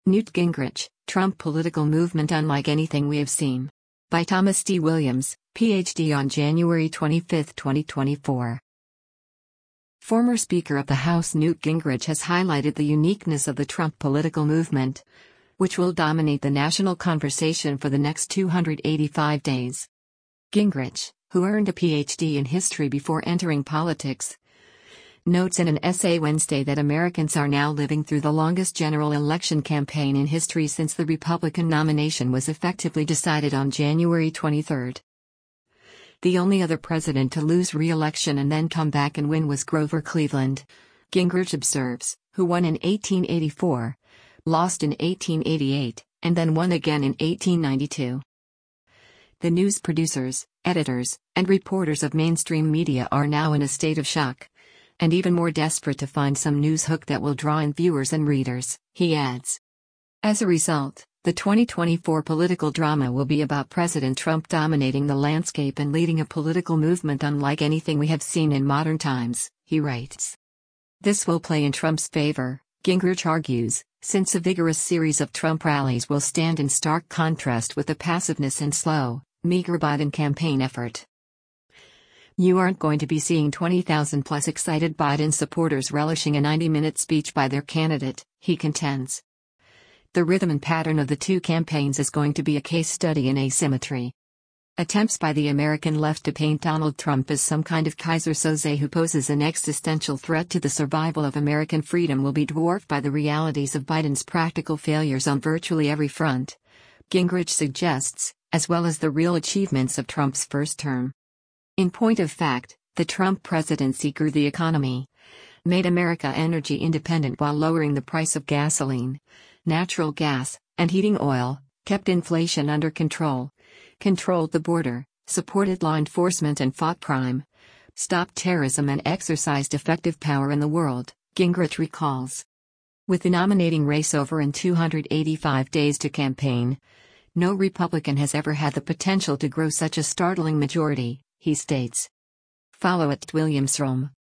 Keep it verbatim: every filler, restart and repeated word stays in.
Newt Gingrich, Trump Political Movement Unlike Anything We Have Seen. By Thomas D. Williams, P H D on January twenty-fifth, twenty twenty-four. Former Speaker of the House Newt Gingrich has highlighted the uniqueness of the Trump political movement, which will dominate the national conversation for the next two hundred eighty-five days. Gingrich, who earned a P H D in history before entering politics, notes in an essay Wednesday that Americans are now living through the longest general election campaign in history since the Republican nomination was effectively decided on January twenty-third. The only other president to lose re-election and then come back and win was Grover Cleveland, Gingrich observes, who won in eighteen eighty-four, lost in eighteen eighty-eight, and then won again in eighteen ninety-two. The news producers, editors, and reporters of mainstream media are now in a state of shock, and even more desperate to find some news hook that will draw in viewers and readers, he adds. As a result, the twenty twenty-four political drama will be about President Trump dominating the landscape and leading a political movement unlike anything we have seen in modern times, he writes. This will play in Trump's favor, Gingrich argues, since a vigorous series of Trump rallies will stand in stark contrast with the passiveness and slow, meager Biden campaign effort. You aren't going to be seeing twenty thousand plus excited Biden supporters relishing a ninety-minute speech by their candidate, he contends. The rhythm and pattern of the two campaigns is going to be a case study in asymmetry. Attempts by the American left to paint Donald Trump as some kind of Kaiser Soze who poses an existential threat to the survival of American freedom will be dwarfed by the realities of Biden's practical failures on virtually every front, Gingrich suggests, as well as the real achievements of Trump's first term. In point of fact, the Trump presidency grew the economy, made America energy independent while lowering the price of gasoline, natural gas, and heating oil, kept inflation under control, controlled the border, supported law enforcement and fought crime, stopped terrorism and exercised effective power in the world, Gingrich recalls. With the nominating race over in two hundred eighty-five days to campaign, no Republican has ever had the potential to grow such a startling majority, he states. Follow at Williamsrom.